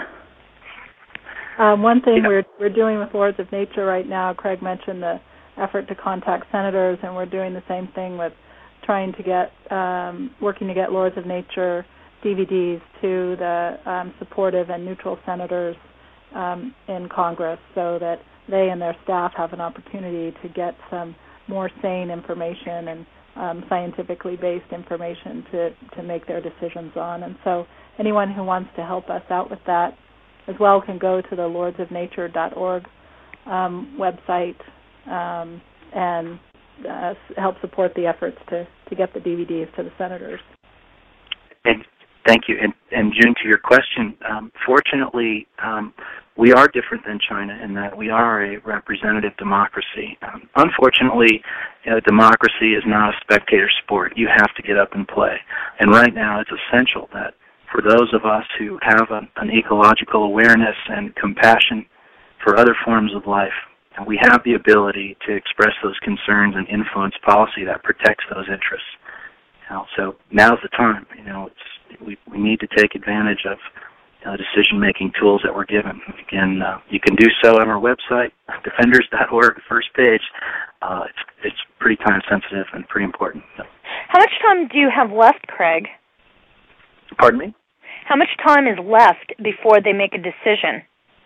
um, one thing yeah. we're we're doing with Lords of Nature right now. Craig mentioned the effort to contact senators, and we're doing the same thing with trying to get, um, working to get Lords of Nature D V Ds to the um, supportive and neutral senators um, in Congress, so that they and their staff have an opportunity to get some more sane information and um, scientifically based information to, to make their decisions on. And so anyone who wants to help us out with that as well can go to the lords of nature dot org um, website um, and uh, help support the efforts to, to get the D V Ds to the senators. And thank you. And, and June, to your question, um, fortunately, um, we are different than China in that we are a representative democracy. Um, unfortunately, you know, democracy is not a spectator sport. You have to get up and play. And right now it's essential that for those of us who have a, an ecological awareness and compassion for other forms of life, and we have the ability to express those concerns and influence policy that protects those interests. You know, so now's the time. You know, it's, we we need to take advantage of uh, decision-making tools that we're given. Again, uh, you can do so on our website, defenders dot org, first page. Uh, it's it's pretty time-sensitive and pretty important. So. How much time do you have left, Craig? Pardon me? How much time is left before they make a decision?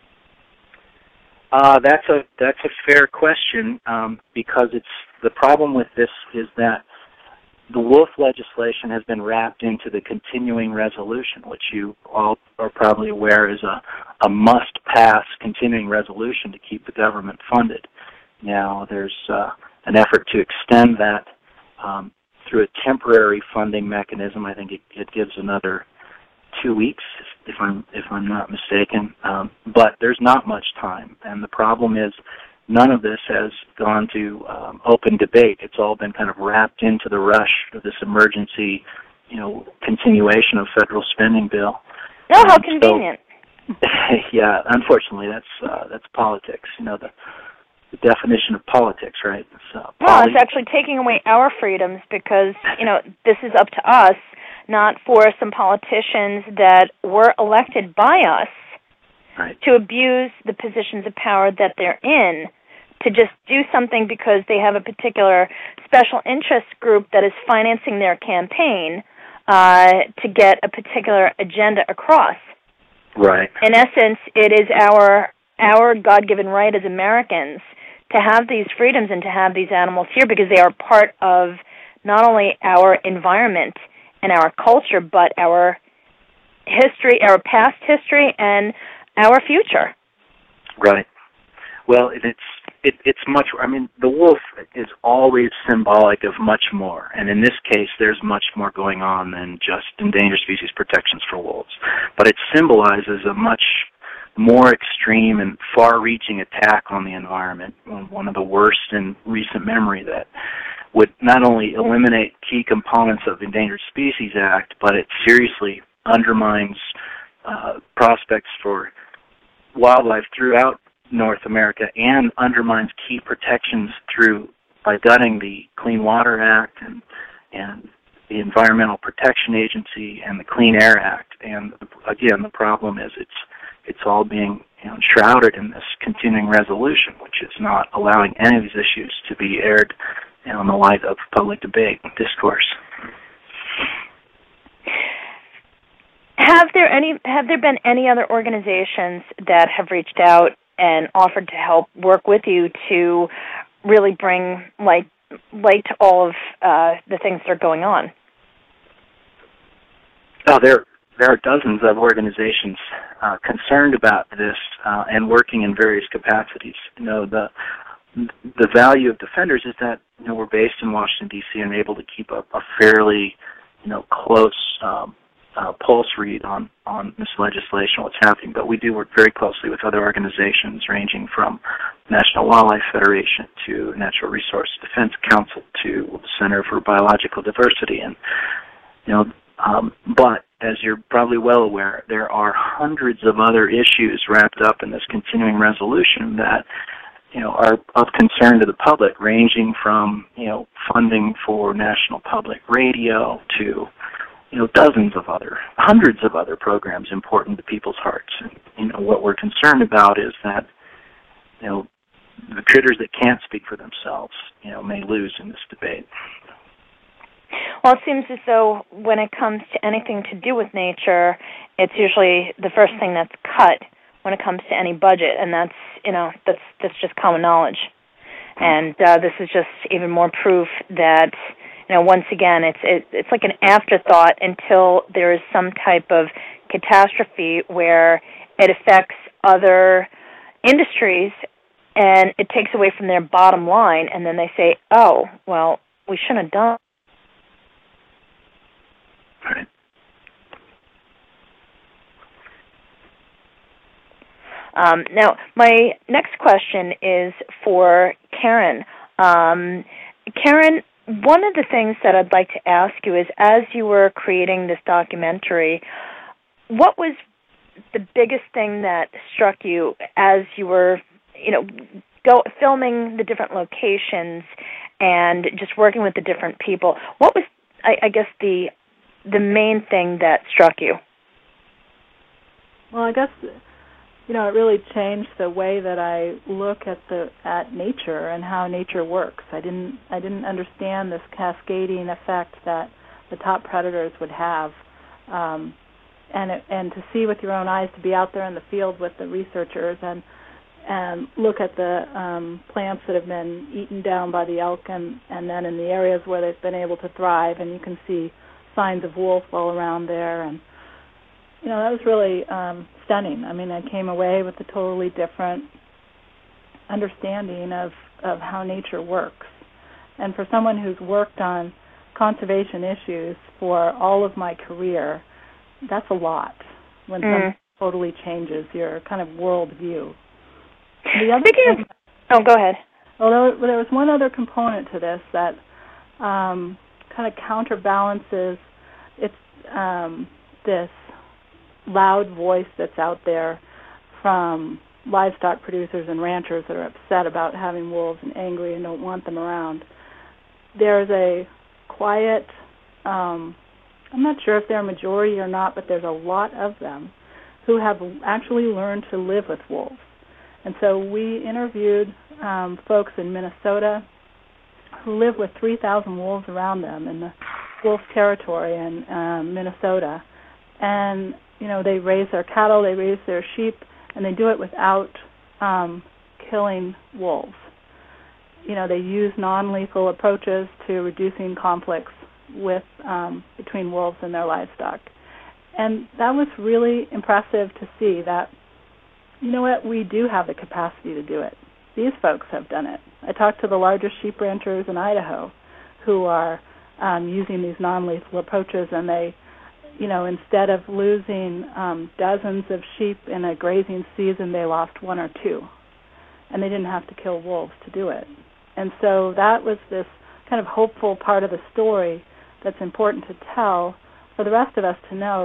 Uh, that's a that's a fair question um, because it's the problem with this is that the wolf legislation has been wrapped into the continuing resolution, which you all are probably aware is a, a must-pass continuing resolution to keep the government funded. Now, there's uh, an effort to extend that um, through a temporary funding mechanism. I think it, it gives another two weeks, if I'm if I'm not mistaken. Um, but there's not much time, and the problem is none of this has gone to um, open debate. It's all been kind of wrapped into the rush of this emergency, you know, continuation of federal spending bill. Oh, how um, convenient! So, yeah, unfortunately, that's uh, that's politics. You know, the, the definition of politics, right? So, well, poly- it's actually taking away our freedoms because you know this is up to us, not for some politicians that were elected by us right. to abuse the positions of power that they're in, to just do something because they have a particular special interest group that is financing their campaign uh, to get a particular agenda across. Right. In essence, it is our our God-given right as Americans to have these freedoms and to have these animals here because they are part of not only our environment and our culture, but our history, our past history, and our future. Right. Well, it's it, it's much. I mean, the wolf is always symbolic of much more, and in this case, there's much more going on than just endangered species protections for wolves. But it symbolizes a much more extreme and far-reaching attack on the environment, one of the worst in recent memory that would not only eliminate key components of the Endangered Species Act, but it seriously undermines uh, prospects for wildlife throughout North America and undermines key protections through by gutting the Clean Water Act and and the Environmental Protection Agency and the Clean Air Act. And again, the problem is it's it's all being you know, shrouded in this continuing resolution, which is not allowing any of these issues to be aired you know, in the light of public debate and discourse. Have there any have there been any other organizations that have reached out and offered to help work with you to really bring light light to all of uh, the things that are going on? Oh, there there are dozens of organizations uh, concerned about this uh, and working in various capacities. You know, the the value of Defenders is that you know we're based in Washington D C and able to keep a, a fairly you know close um, uh, pulse read on on this legislation, what's happening. But we do work very closely with other organizations, ranging from National Wildlife Federation to Natural Resource Defense Council to the Center for Biological Diversity, and you know. Um, but, as you're probably well aware, there are hundreds of other issues wrapped up in this continuing resolution that, you know, are of concern to the public, ranging from, you know, funding for national public radio to, you know, dozens of other, hundreds of other programs important to people's hearts. And, you know, what we're concerned about is that, you know, the critters that can't speak for themselves, you know, may lose in this debate. Well, it seems as though when it comes to anything to do with nature, it's usually the first thing that's cut when it comes to any budget, and that's you know that's that's just common knowledge. And uh, this is just even more proof that you know once again it's it, it's like an afterthought until there is some type of catastrophe where it affects other industries and it takes away from their bottom line, and then they say, oh well, we shouldn't have done. Right. Um, now, my next question is for Karen. Um, Karen, one of the things that I'd like to ask you is, as you were creating this documentary, what was the biggest thing that struck you as you were, you know, go filming the different locations and just working with the different people? What was, I, I guess, the the main thing that struck you? Well, I guess, you know, it really changed the way that I look at the at nature and how nature works. I didn't I didn't understand this cascading effect that the top predators would have, um, and it, and to see with your own eyes, to be out there in the field with the researchers and and look at the um, plants that have been eaten down by the elk, and and then in the areas where they've been able to thrive, and you can see signs of wolf all around there, and you know that was really um, stunning. I mean, I came away with a totally different understanding of, of how nature works. And for someone who's worked on conservation issues for all of my career, that's a lot when mm. something totally changes your kind of worldview. The other thing, oh, go ahead. Well, there, there was one other component to this that um, kind of counterbalances it's um, this loud voice that's out there from livestock producers and ranchers that are upset about having wolves and angry and don't want them around. There's a quiet, um, I'm not sure if they're a majority or not, but there's a lot of them who have actually learned to live with wolves. And so we interviewed um, folks in Minnesota who live with three thousand wolves around them in the wolf territory in um, Minnesota. And, you know, they raise their cattle, they raise their sheep, and they do it without um, killing wolves. You know, they use non-lethal approaches to reducing conflicts with um, between wolves and their livestock. And that was really impressive to see that, you know what, we do have the capacity to do it. These folks have done it. I talked to the largest sheep ranchers in Idaho who are um, using these non-lethal approaches, and they, you know, instead of losing um, dozens of sheep in a grazing season, they lost one or two. And they didn't have to kill wolves to do it. And so that was this kind of hopeful part of the story that's important to tell for the rest of us to know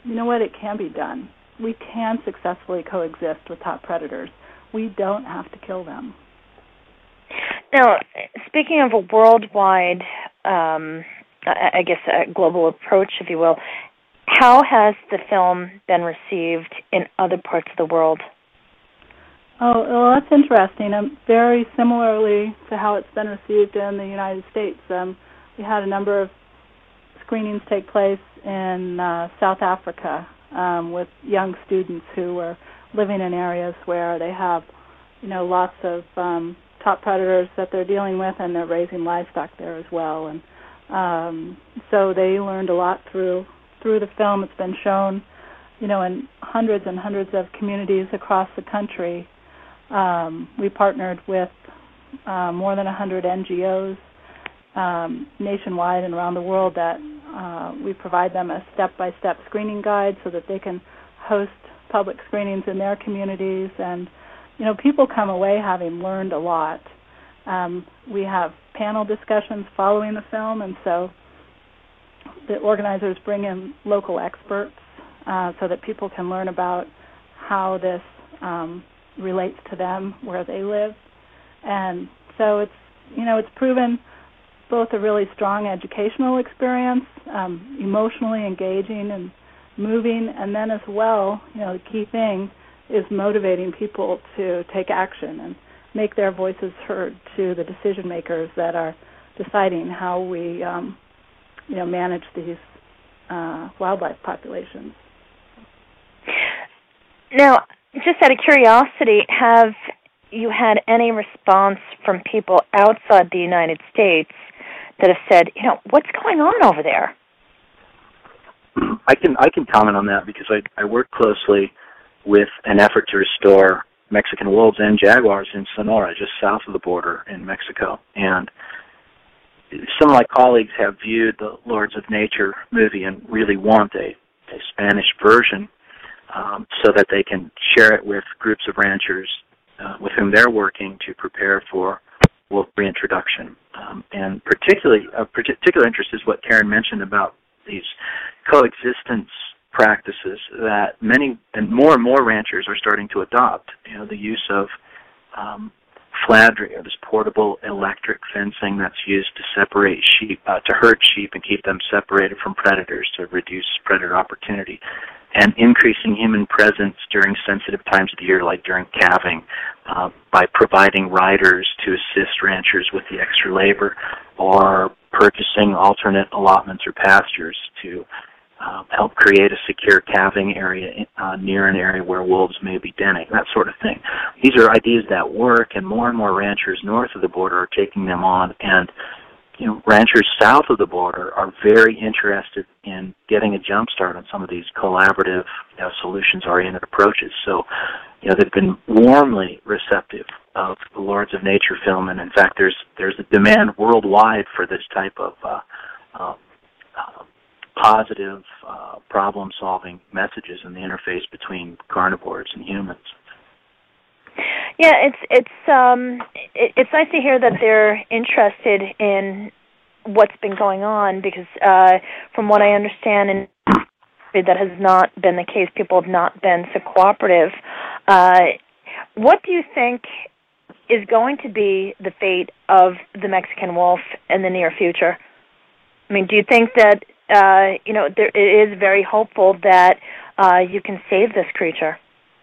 you know what, it can be done. We can successfully coexist with top predators. We don't have to kill them. Now, speaking of a worldwide, um, I guess, a global approach, if you will, how has the film been received in other parts of the world? Oh, well, that's interesting. Um, very similarly to how it's been received in the United States. Um, we had a number of screenings take place in uh, South Africa um, with young students who were living in areas where they have, you know, lots of um, top predators that they're dealing with, and they're raising livestock there as well. And um, so they learned a lot through through the film. It's been shown, you know, in hundreds and hundreds of communities across the country. Um, we partnered with uh, more than one hundred N G Os um, nationwide and around the world that uh, we provide them a step-by-step screening guide so that they can host public screenings in their communities. And, you know, people come away having learned a lot. Um, we have panel discussions following the film, and so the organizers bring in local experts uh, so that people can learn about how this um, relates to them where they live. And so it's, you know, it's proven both a really strong educational experience, um, emotionally engaging and moving, and then as well, you know, the key thing is motivating people to take action and make their voices heard to the decision makers that are deciding how we, um, you know, manage these uh, wildlife populations. Now, just out of curiosity, have you had any response from people outside the United States that have said, you know, what's going on over there? I can I can comment on that because I, I work closely with an effort to restore Mexican wolves and jaguars in Sonora, just south of the border in Mexico. And some of my colleagues have viewed the Lords of Nature movie and really want a, a Spanish version um, so that they can share it with groups of ranchers uh, with whom they're working to prepare for wolf reintroduction. Um, and particularly, of particular interest is what Karen mentioned about these coexistence practices that many and more and more ranchers are starting to adopt. You know, the use of um, fladry, or this portable electric fencing that's used to separate sheep, uh, to herd sheep and keep them separated from predators to reduce predator opportunity, and increasing human presence during sensitive times of the year, like during calving, uh, by providing riders to assist ranchers with the extra labor, or purchasing alternate allotments or pastures to uh, help create a secure calving area uh, near an area where wolves may be denning, that sort of thing. These are ideas that work, and more and more ranchers north of the border are taking them on, and you know, ranchers south of the border are very interested in getting a jump start on some of these collaborative, you know, solutions-oriented approaches. So, you know, they've been warmly receptive of the Lords of Nature film, and in fact, there's there's a demand worldwide for this type of uh, uh, uh, positive uh, problem-solving messages in the interface between carnivores and humans. Yeah, it's it's um it, it's nice to hear that they're interested in what's been going on, because uh, from what I understand, and that has not been the case. People have not been so cooperative. Uh, what do you think is going to be the fate of the Mexican wolf in the near future? I mean, do you think that uh, you know there, it is very hopeful that uh, you can save this creature?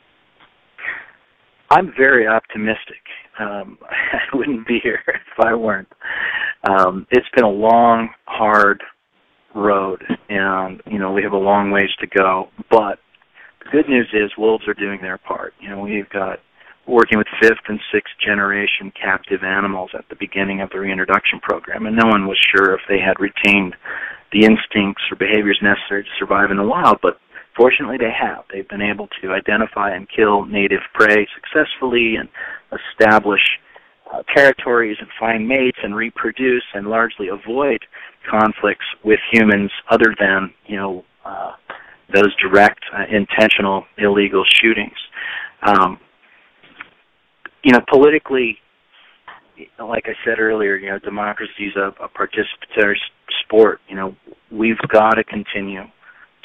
I'm very optimistic. Um, I wouldn't be here if I weren't. Um, it's been a long, hard road, and, you know, we have a long ways to go. But the good news is wolves are doing their part. You know, we've got working with fifth and sixth generation captive animals at the beginning of the reintroduction program, and no one was sure if they had retained the instincts or behaviors necessary to survive in the wild, but fortunately, they have. They've been able to identify and kill native prey successfully and establish uh, territories and find mates and reproduce and largely avoid conflicts with humans other than, you know, uh, those direct, uh, intentional, illegal shootings. Um, you know, politically, like I said earlier, you know, democracy is a, a participatory sport. You know, we've got to continue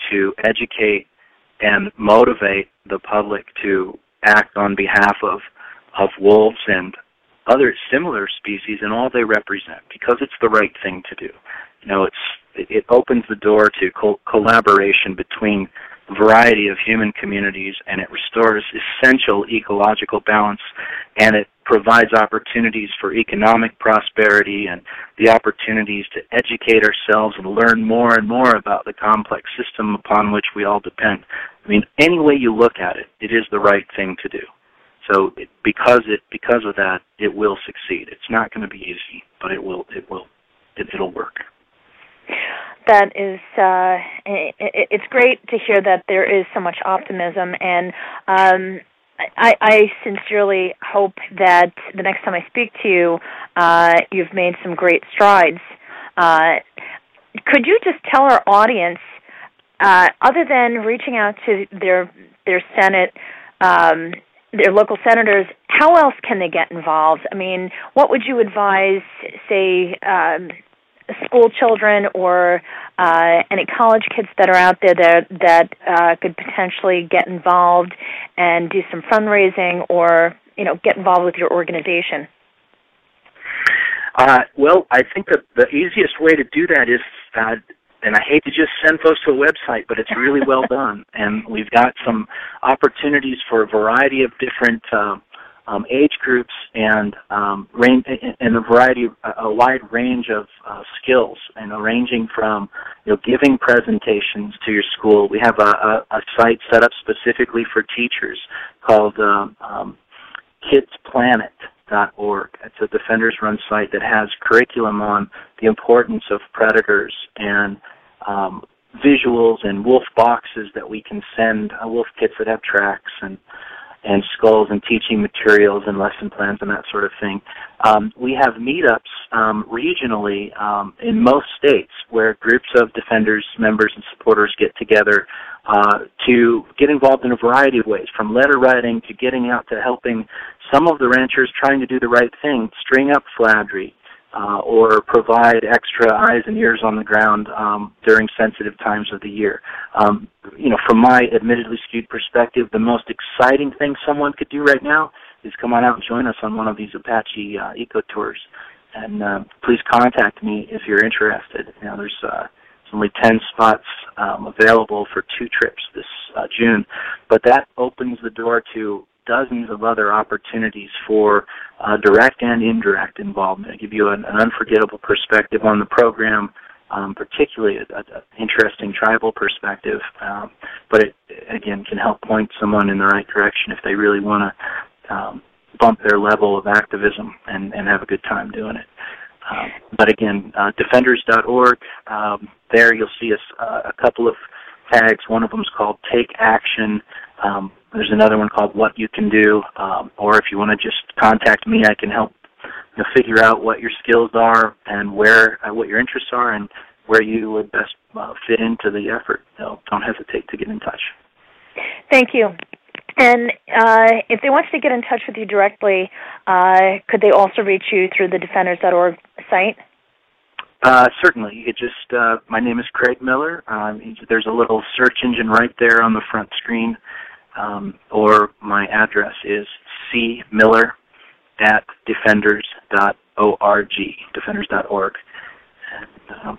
to educate and motivate the public to act on behalf of of wolves and other similar species and all they represent, because it's the right thing to do. You know, it's it, it opens the door to co- collaboration between a variety of human communities, and it restores essential ecological balance, and it provides opportunities for economic prosperity and the opportunities to educate ourselves and learn more and more about the complex system upon which we all depend. I mean, any way you look at it, it is the right thing to do. So it, because it because of that, it will succeed. It's not going to be easy, but it will it will it, it'll work. That is, uh, it, it's great to hear that there is so much optimism, and um, I, I sincerely hope that the next time I speak to you, uh, you've made some great strides. Uh, could you just tell our audience, uh, other than reaching out to their their Senate, um, their local senators, how else can they get involved? I mean, what would you advise, say, um, school children or uh, any college kids that are out there that that uh, could potentially get involved and do some fundraising, or you know, get involved with your organization? Uh, well, I think that the easiest way to do that is, uh, and I hate to just send folks to a website, but it's really well done, and we've got some opportunities for a variety of different Uh, Um, age groups and um, range, and a variety, a wide range of uh, skills, and ranging from, you know, giving presentations to your school. We have a, a, a site set up specifically for teachers called um, um, kids planet dot org. It's a Defenders-run site that has curriculum on the importance of predators and um, visuals and wolf boxes that we can send, uh, wolf kits that have tracks and and skulls and teaching materials and lesson plans and that sort of thing. Um, we have meetups um, regionally um, in most states where groups of Defenders members and supporters get together uh, to get involved in a variety of ways, from letter writing to getting out to helping some of the ranchers trying to do the right thing, string up flattery, Uh, or provide extra eyes and ears on the ground um, during sensitive times of the year. Um, you know, from my admittedly skewed perspective, the most exciting thing someone could do right now is come on out and join us on one of these Apache uh, eco tours. And uh, please contact me if you're interested. You know, there's uh, only ten spots um, available for two trips this uh, June, but that opens the door to dozens of other opportunities for uh, direct and indirect involvement. I give you an, an unforgettable perspective on the program, um, particularly an interesting tribal perspective, um, but it, again, can help point someone in the right direction if they really want to um, bump their level of activism and, and have a good time doing it. Um, but again, uh, defenders dot org, um, there you'll see a, a couple of tags. One of them is called Take Action. Um, there's another one called What You Can Do, um, or if you want to just contact me, I can help you know, figure out what your skills are and where uh, what your interests are and where you would best uh, fit into the effort. So don't hesitate to get in touch. Thank you. And uh, if they want to get in touch with you directly, uh, could they also reach you through the defenders dot org site? Uh, certainly. You could just, uh, my name is Craig Miller. Um, there's a little search engine right there on the front screen, um, or my address is c miller at defenders dot org, defenders dot org. And, um,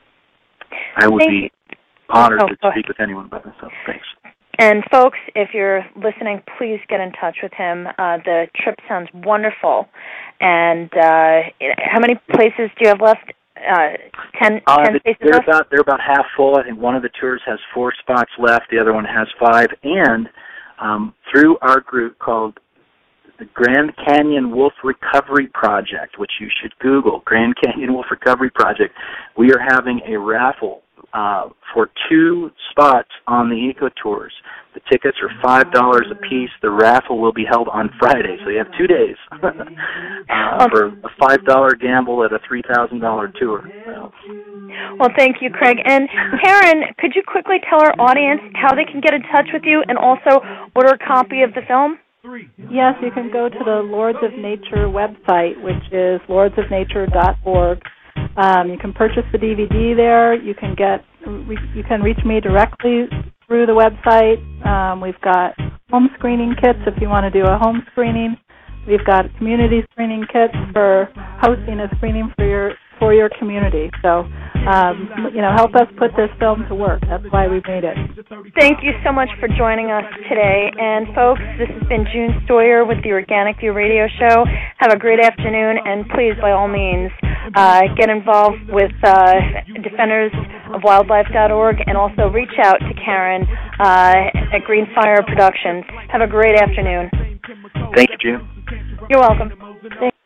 I would Thank be you. honored oh, to speak with anyone about myself. Thanks. And folks, if you're listening, please get in touch with him. Uh, the trip sounds wonderful. And uh, how many places do you have left? Uh, ten, uh, ten spaces they're left? about they're about half full. I think one of the tours has four spots left. The other one has five. And um, through our group called the Grand Canyon Wolf Recovery Project, which you should Google, Grand Canyon Wolf Recovery Project, we are having a raffle uh, for two spots on the eco tours. The tickets are five dollars a piece. The raffle will be held on Friday, so you have two days uh, for a five dollar gamble at a three thousand dollars tour. So. Well, thank you, Craig. And Karen, could you quickly tell our audience how they can get in touch with you and also order a copy of the film? Yes, you can go to the Lords of Nature website, which is lords of nature dot org. Um, you can purchase the D V D there. You can get re- you can reach me directly through the website. Um, we've got home screening kits if you want to do a home screening. We've got community screening kits for hosting a screening for your for your community. So, um, you know, help us put this film to work. That's why we made it. Thank you so much for joining us today. And, folks, this has been June Stoyer with the Organic View Radio Show. Have a great afternoon, and please, by all means, uh, get involved with uh, defenders of wildlife dot org and also reach out to Karen uh, at Green Fire Productions. Have a great afternoon. Thank you, June. You're welcome. Thank